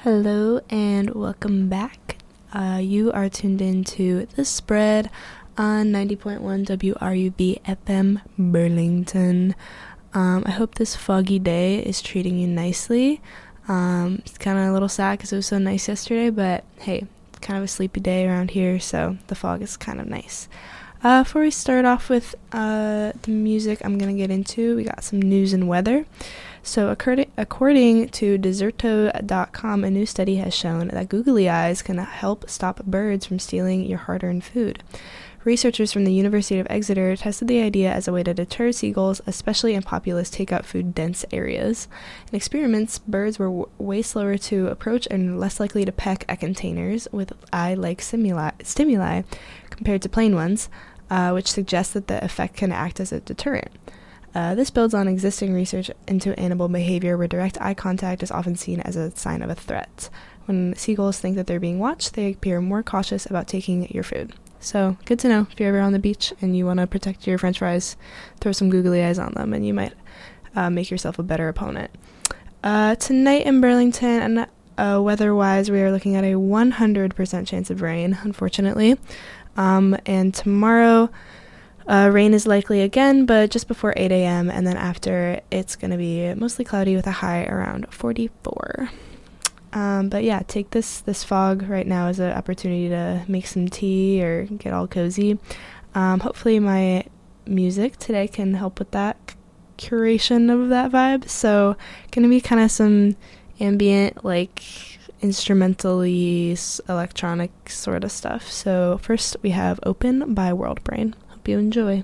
Hello and welcome back. You are tuned into The Spread on 90.1 WRUB FM Burlington. I hope this foggy day is treating you nicely. It's kind of a little sad because it was so nice yesterday, but hey, it's kind of a sleepy day around here, so the fog is kind of nice. Before we start off with the music I'm going to get into, we got some news and weather. So according to Deserto.com, a new study has shown that googly eyes can help stop birds from stealing your hard-earned food. Researchers from the University of Exeter tested the idea as a way to deter seagulls, especially in populous takeout food-dense areas. In experiments, birds were way slower to approach and less likely to peck at containers with eye-like stimuli compared to plain ones, which suggests that the effect can act as a deterrent. This builds on existing research into animal behavior where direct eye contact is often seen as a sign of a threat. When seagulls think that they're being watched, they appear more cautious about taking your food. So, good to know if you're ever on the beach and you want to protect your french fries, throw some googly eyes on them and you might make yourself a better opponent. Tonight in Burlington, weather-wise, we are looking at a 100% chance of rain, unfortunately. And tomorrow, rain is likely again, but just before 8 a.m. and then after, it's going to be mostly cloudy with a high around 44. But yeah, take this fog right now as an opportunity to make some tea or get all cozy. Hopefully my music today can help with that curation of that vibe. So going to be kind of some ambient, like instrumentally electronic sort of stuff. So first we have Open by WorldBrain. Hope you enjoy.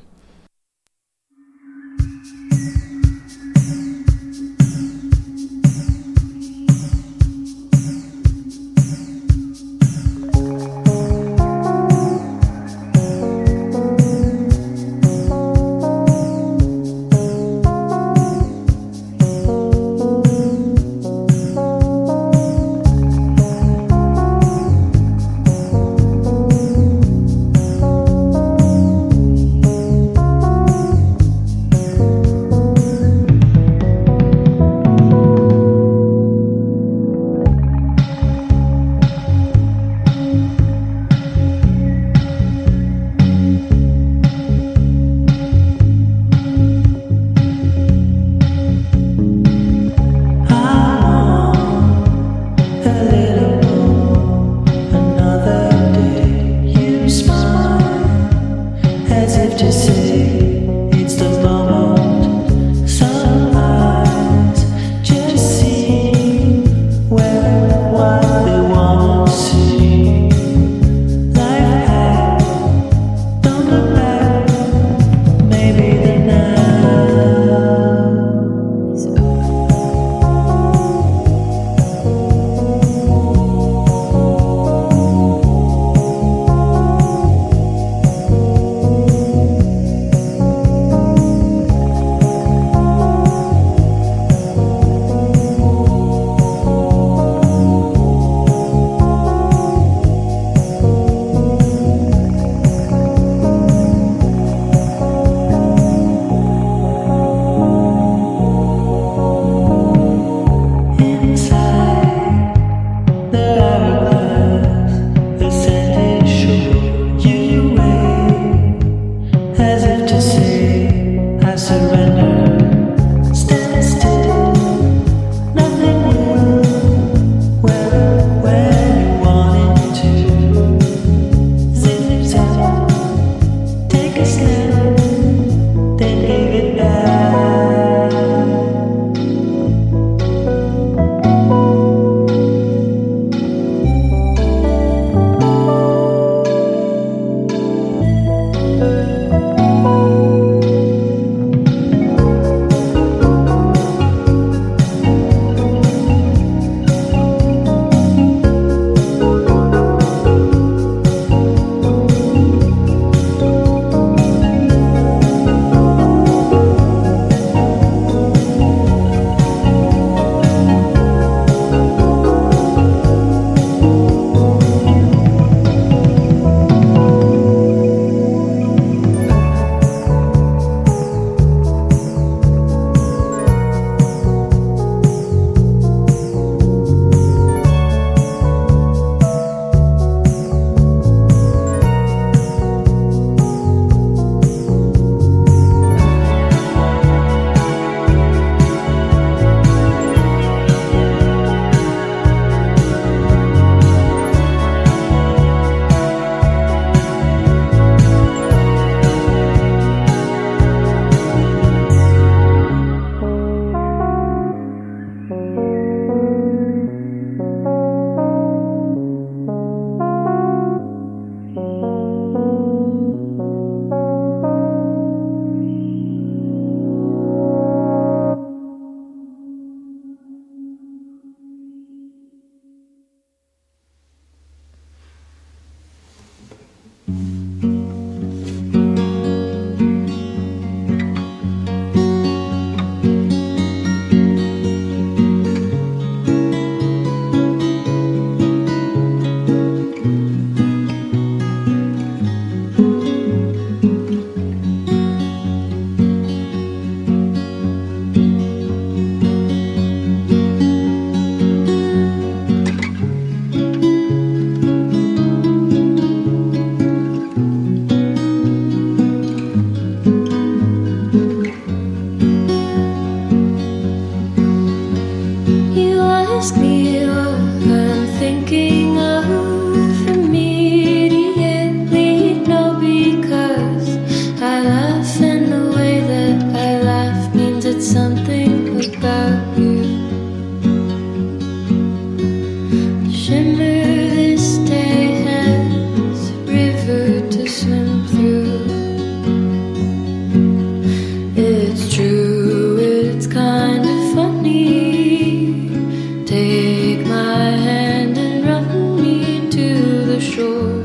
Take my hand and run me to the shore.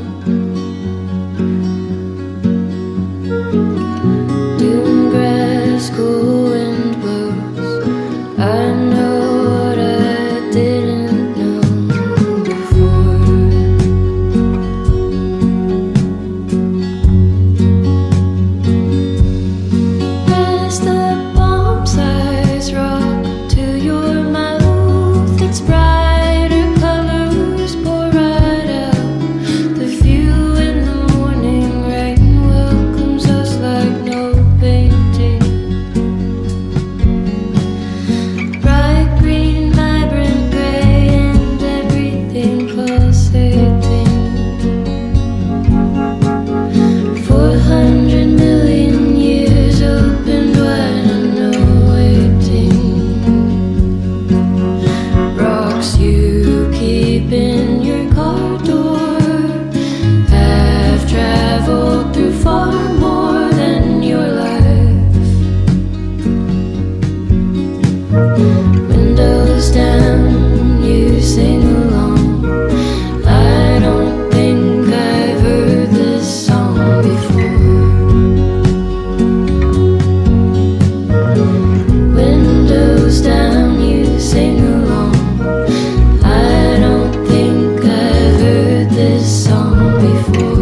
Dune grass, cool wind blows. I know what I didn't know before. As the bomb-sized rock to your mouth, its brighter colors pour right out. The view in the morning rain welcomes us like no painting. Bright green, vibrant gray, and everything pulsating. 400 million years opened wide and no waiting. Rocks you keep in your car door have traveled through far more than your life. Windows down, you sing along. I don't think I've heard this song before. Windows down, you sing along. I don't think I've heard this song before.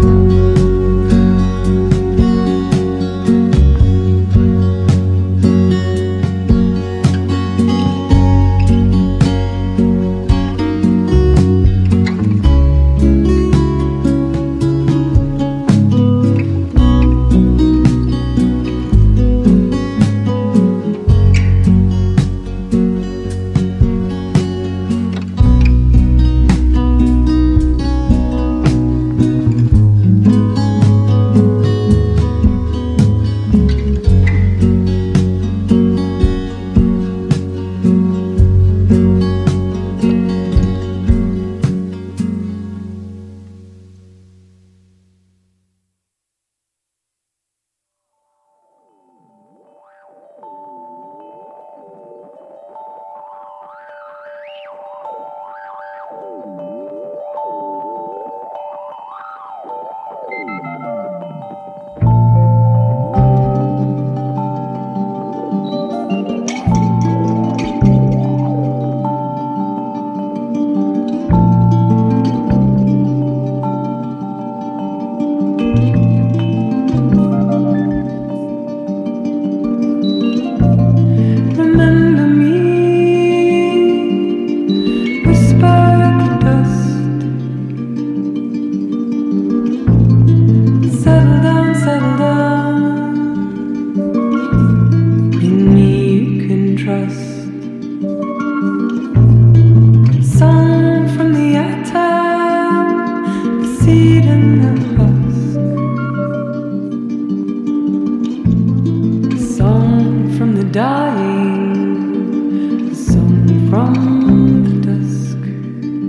Remember me, whisper the dust. Settle down. In me you can trust. Song from the atom, the seed and the husk. Song from the dying, a song from the dusk.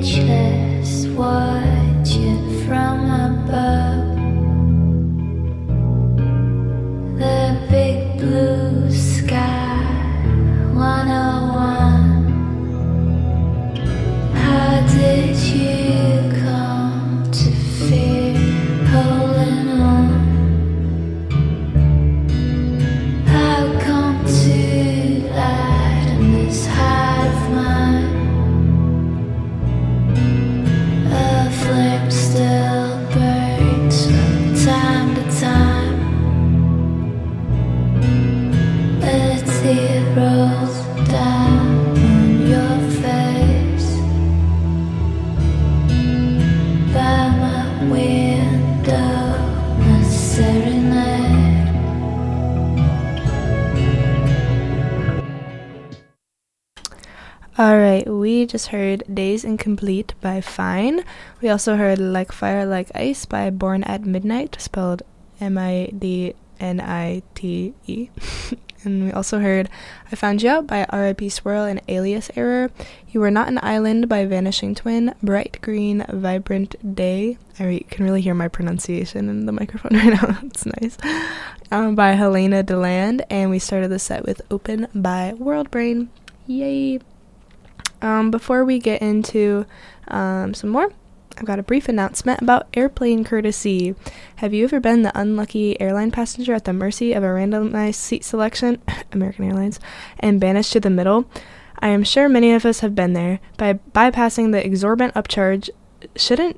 speechless, watching from above. The big blue sky 101. How did you come to fear holding on? How come to light in this heart of mine? A flame still burns from time to time. A tear rolls down on your face. By my window, a serenade. Alright, we just heard Days Incomplete by Fine. We also heard Like Fire, Like Ice by Born at Midnight, spelled Midnite. And we also heard I Found You Out by R.I.P. Swirl and Alias Error. You Were Not an Island by Vanishing Twin. Bright Green, Vibrant Day. I can really hear my pronunciation in the microphone right now. It's nice. By Helena DeLand. And we started the set with Open by World Brain. Yay! Before we get into some more, I've got a brief announcement about airplane courtesy. Have you ever been the unlucky airline passenger at the mercy of a randomized seat selection, American Airlines, and banished to the middle? I am sure many of us have been there. Bypassing the exorbitant upcharge shouldn't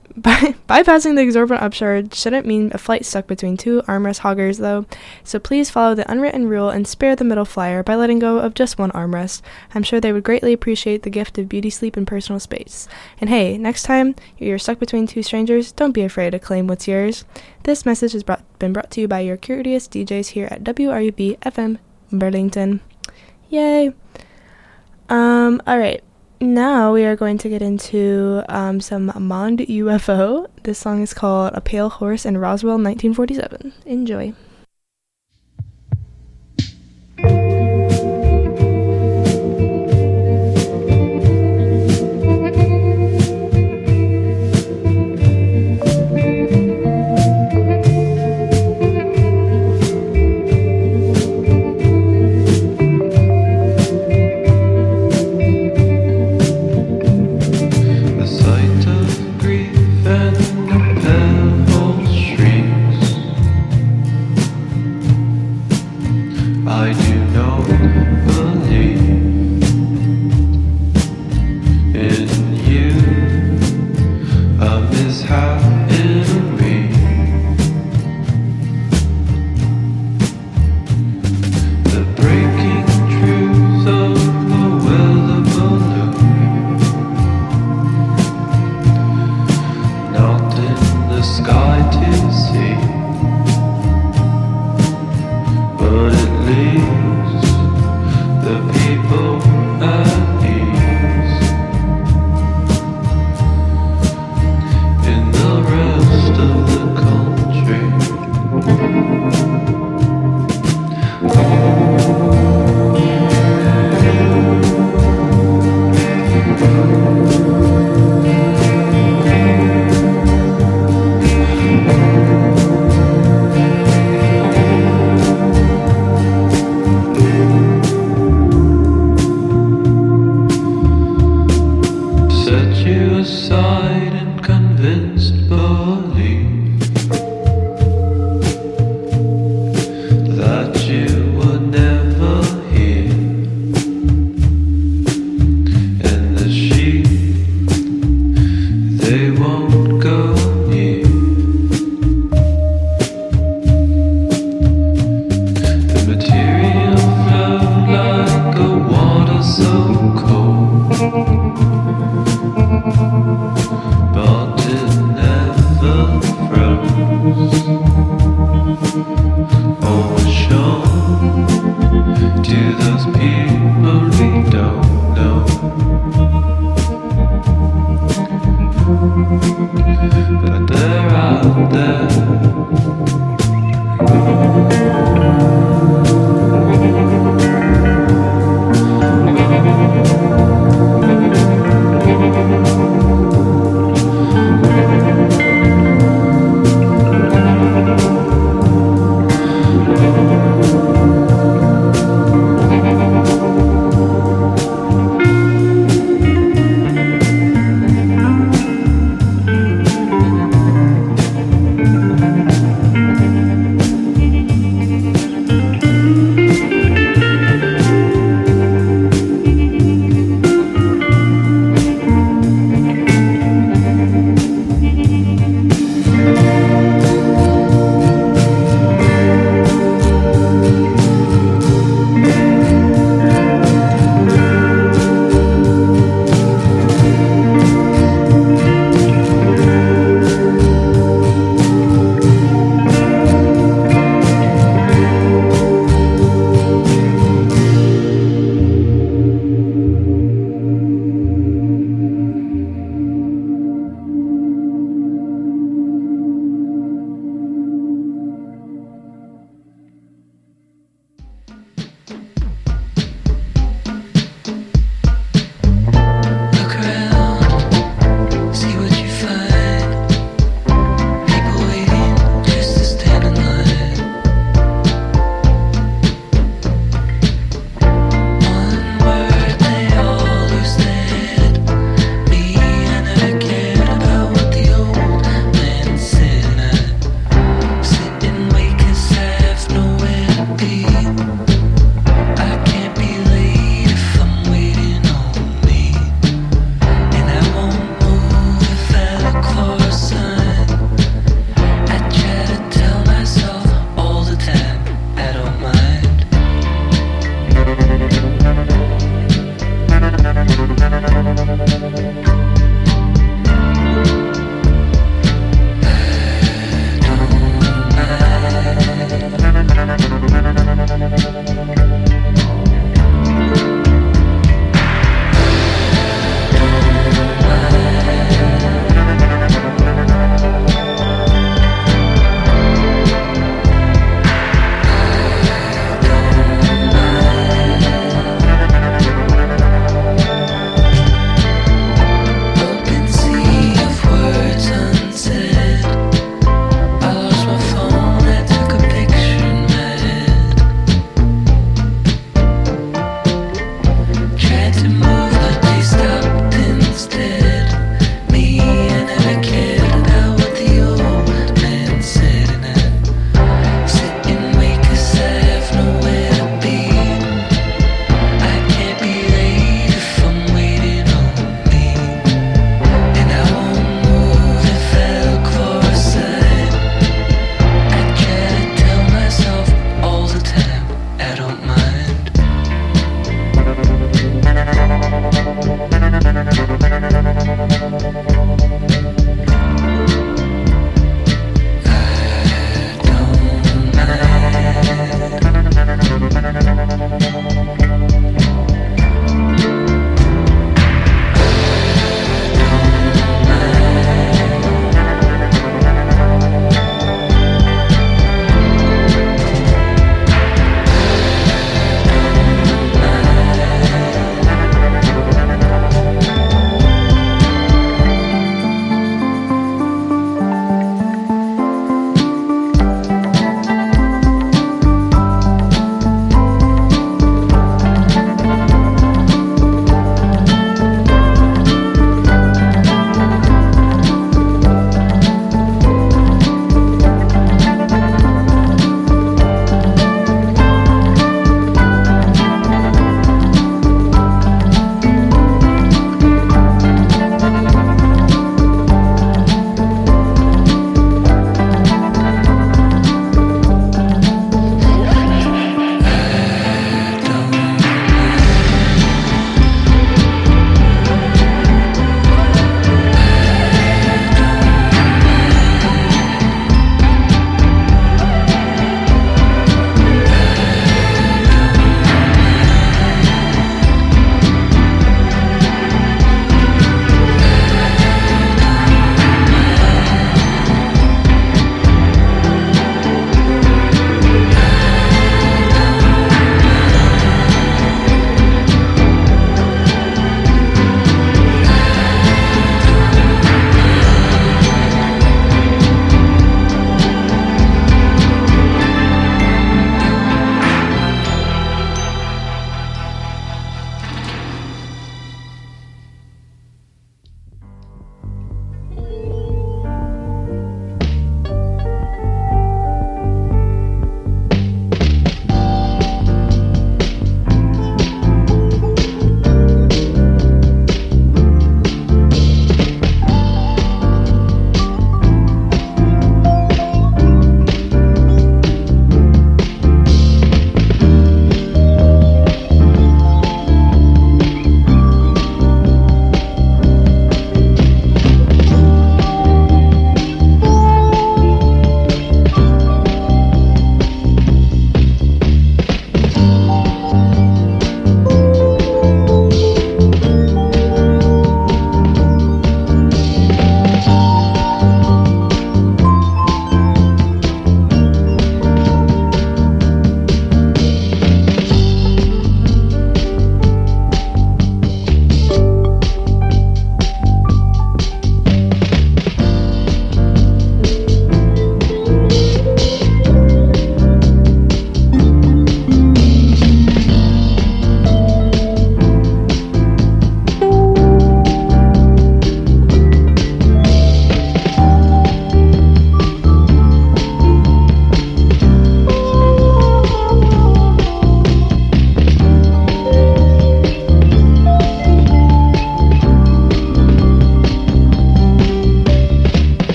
mean a flight stuck between two armrest hoggers, though. So please follow the unwritten rule and spare the middle flyer by letting go of just one armrest. I'm sure they would greatly appreciate the gift of beauty sleep and personal space. And hey, next time you're stuck between two strangers, don't be afraid to claim what's yours. This message has been brought to you by your courteous DJs here at WRUB FM Burlington. Yay! Alright. Now we are going to get into some Mond UFO. This song is called A Pale Horse in Roswell, 1947. Enjoy. And the pebble shrinks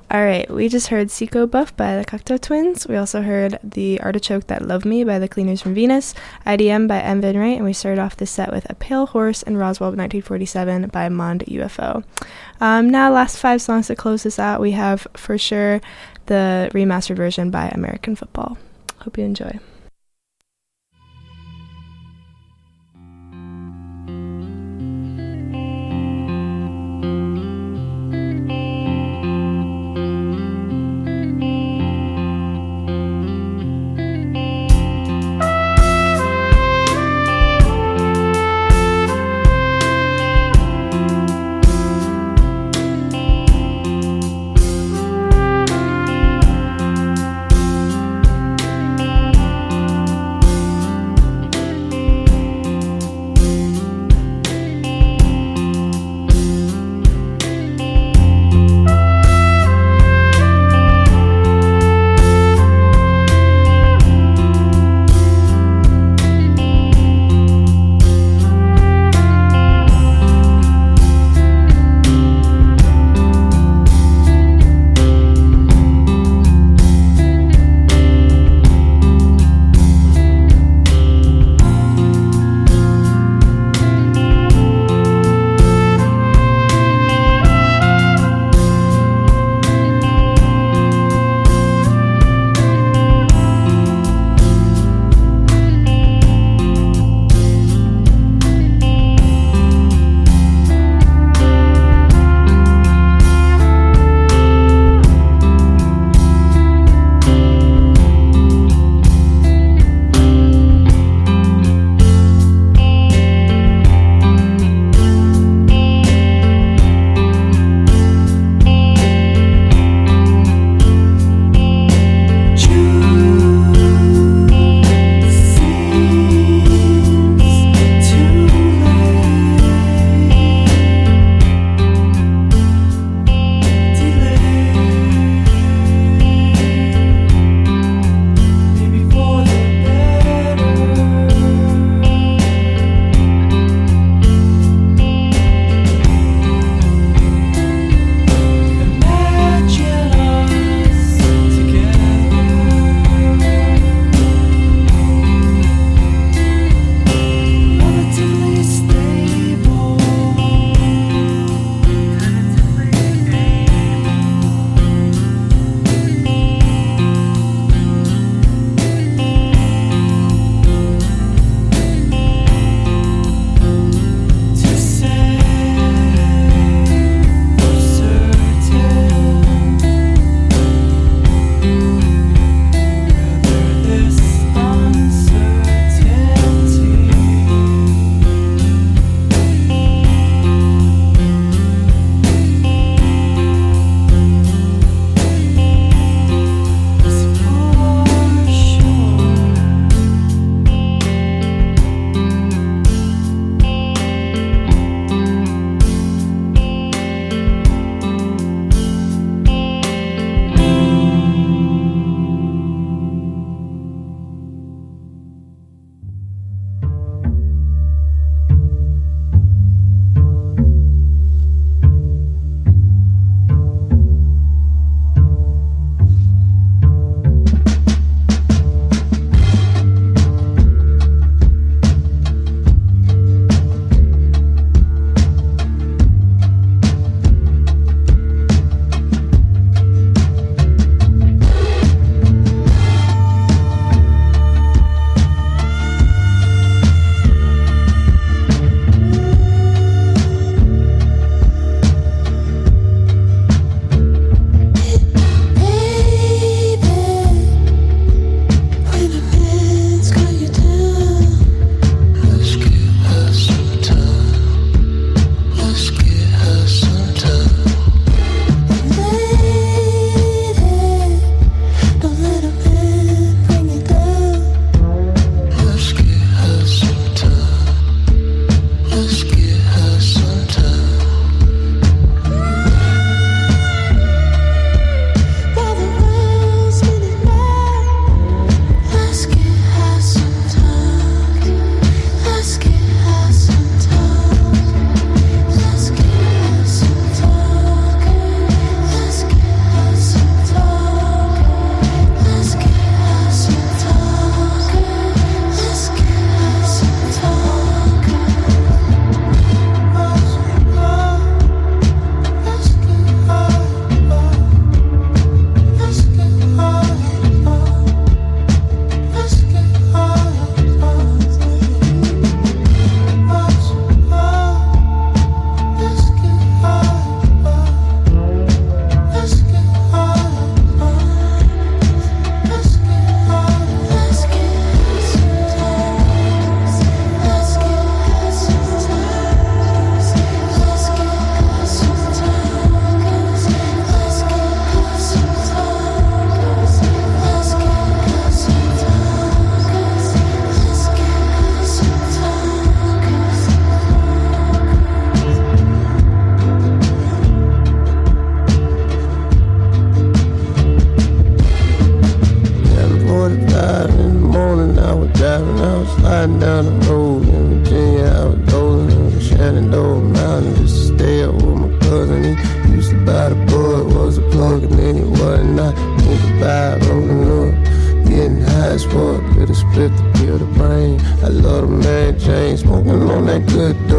Alright, we just heard Seco Buff by the Cocteau Twins. We also heard The Artichoke That Loved Me by the Cleaners from Venus, IDM by M. Van Wright, and we started off this set with A Pale Horse and Roswell 1947 by Mond UFO. Now, last 5 songs to close this out, we have For Sure the remastered version by American Football. Hope you enjoy.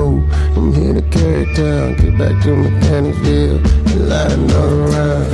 move. I'm here to carry town, get back to Mechanicsville, and light another round.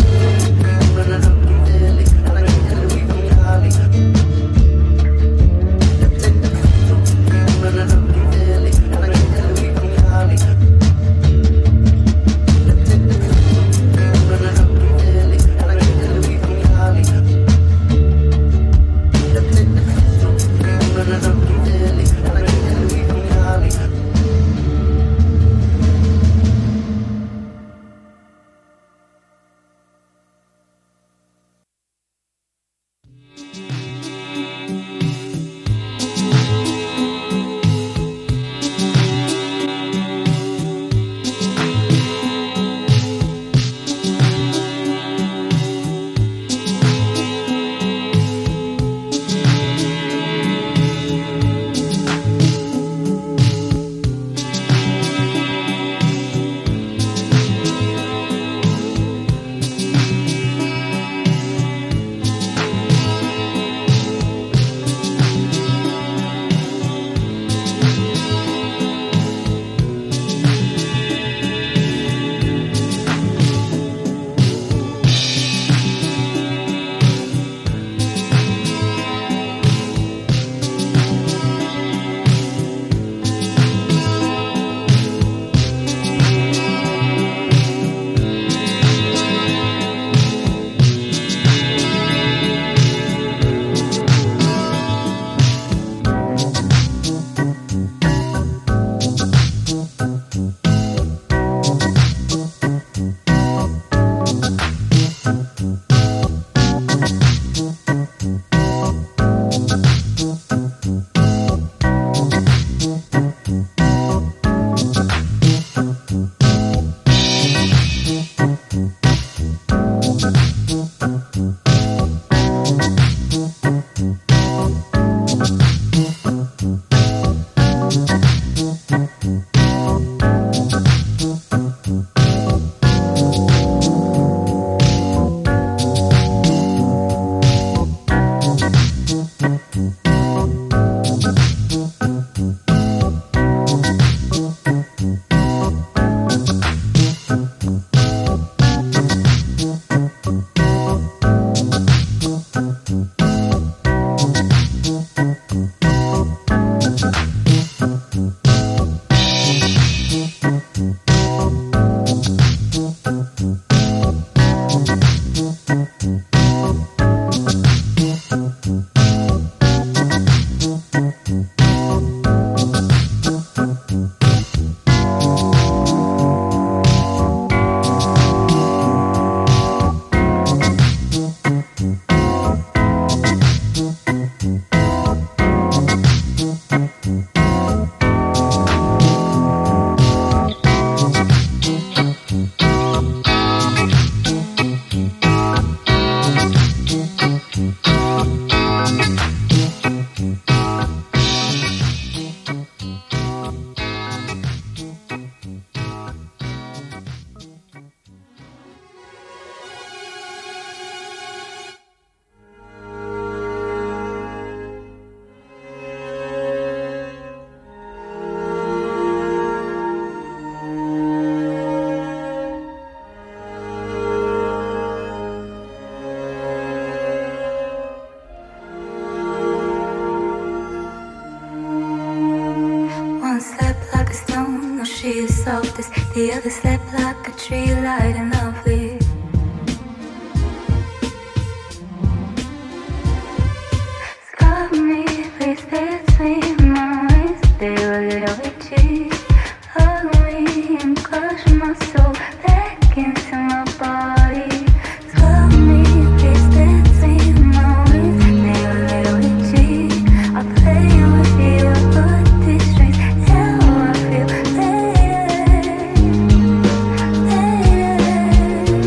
The other slept like a tree, light and lovely. Scarf me, please between my wings. They were a little itchy. Hug me and crush my soul back into my body. Scarf me, please between my wings. They were a little itchy. I play with you, but these strings tell how I feel.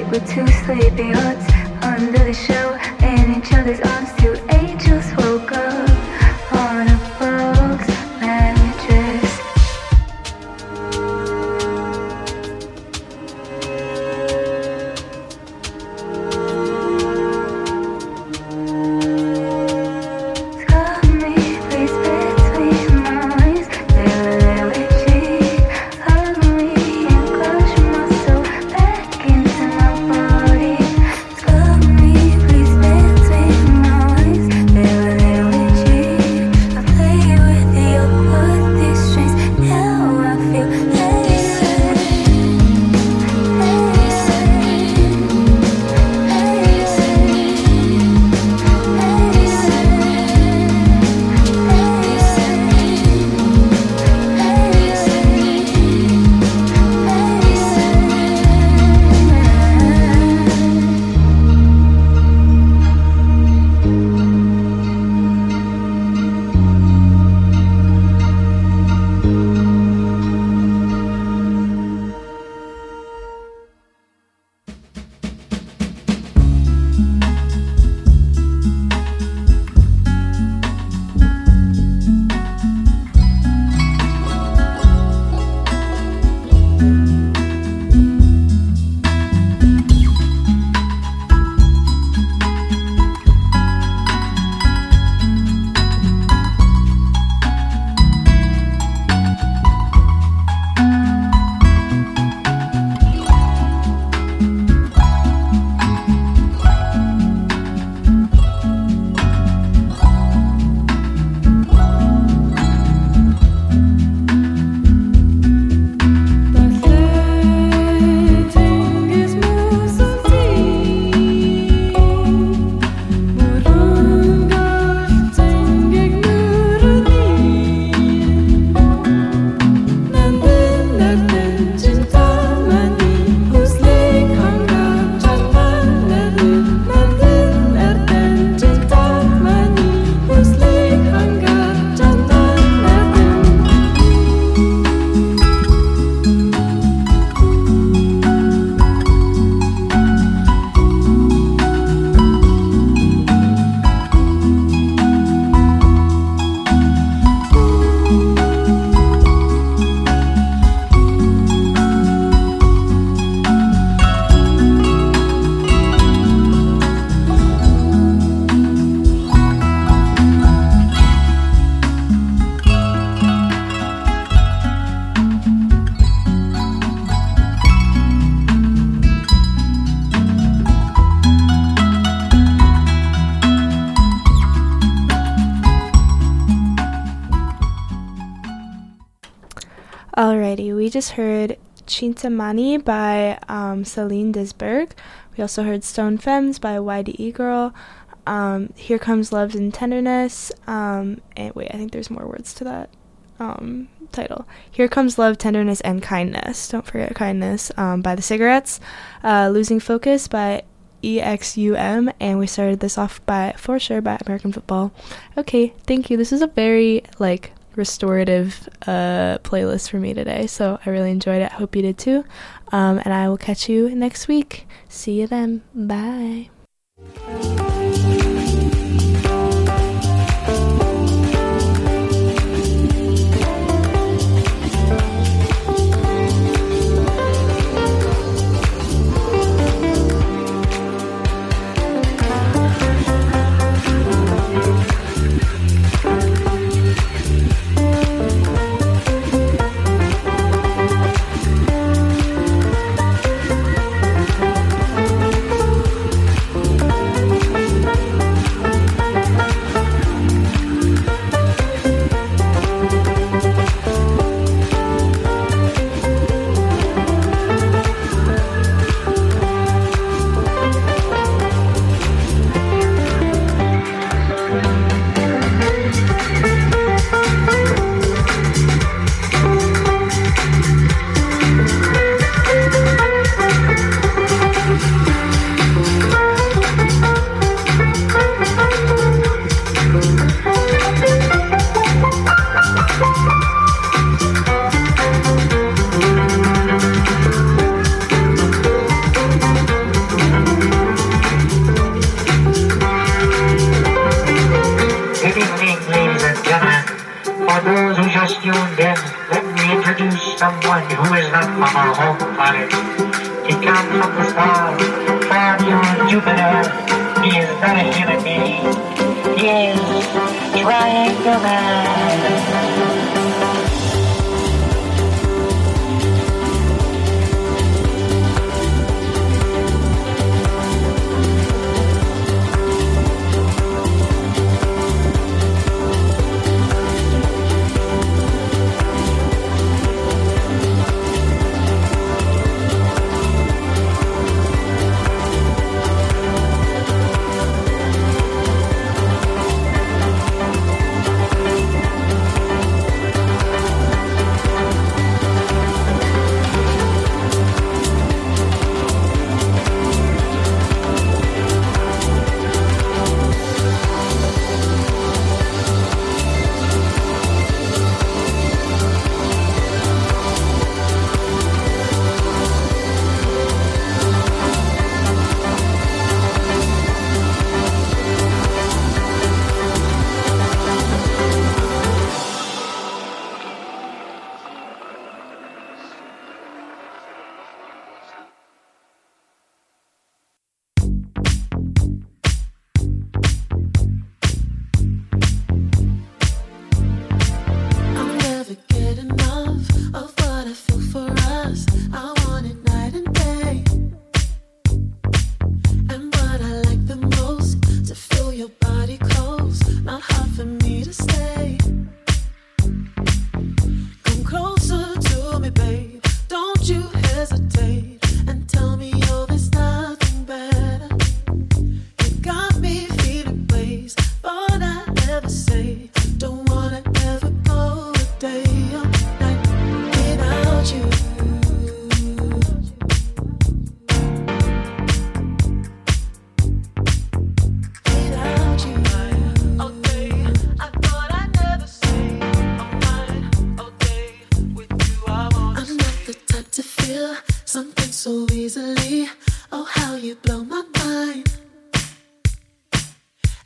with two sleepy hearts under the show in each other's arms. Two angels woke up on a box mattress. Scar me, please, between my wings. They were a little itchy. Hug me and crush my soul back into my body. Scar me, please, between my wings. They were a little itchy. I play with you, put these strings. Now I feel Alrighty, we just heard Chintamani by Celine Disberg. We also heard Stone Femmes by YDE Girl. Here Comes Love and Tenderness. And wait, I think there's more words to that title. Here Comes Love, Tenderness, and Kindness. Don't forget Kindness by The Cigarettes. Losing Focus by EXUM. And we started this off by For Sure by American Football. Okay, thank you. This is a very, restorative playlist for me today, so I really enjoyed it. I hope you did too. And I will catch you next week. See you then. Bye. someone who is not from our home planet. He comes from the stars, far beyond Jupiter. He is not a human being. He is Triangle Man.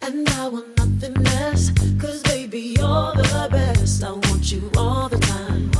And I want nothing less, 'cause baby you're the best. I want you all the time.